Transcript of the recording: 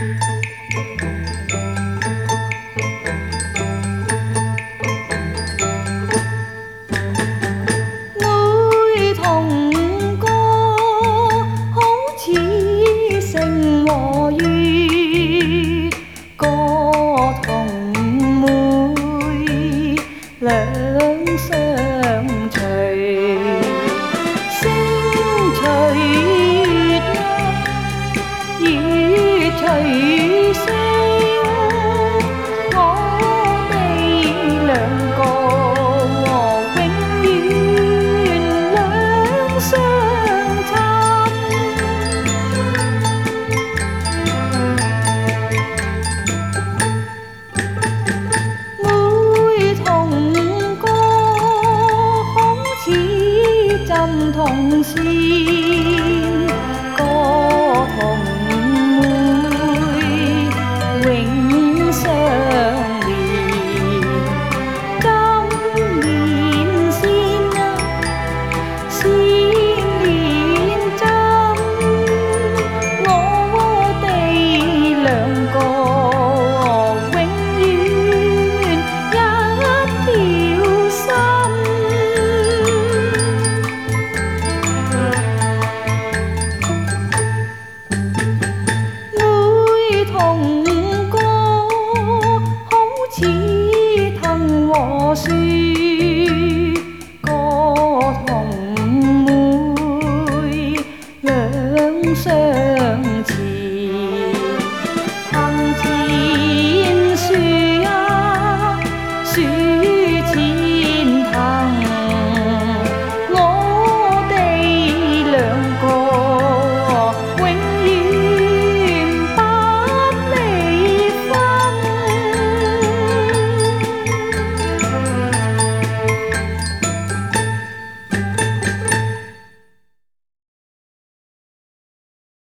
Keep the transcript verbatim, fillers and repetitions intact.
每同歌好似星和月，歌同妹兩相隨，星隨月亮，月隨星，我哋兩個永遠兩相親。每同歌好似針同線，歌同妹永相連。今年線啊，線連針，我哋兩個永遠一條心。每同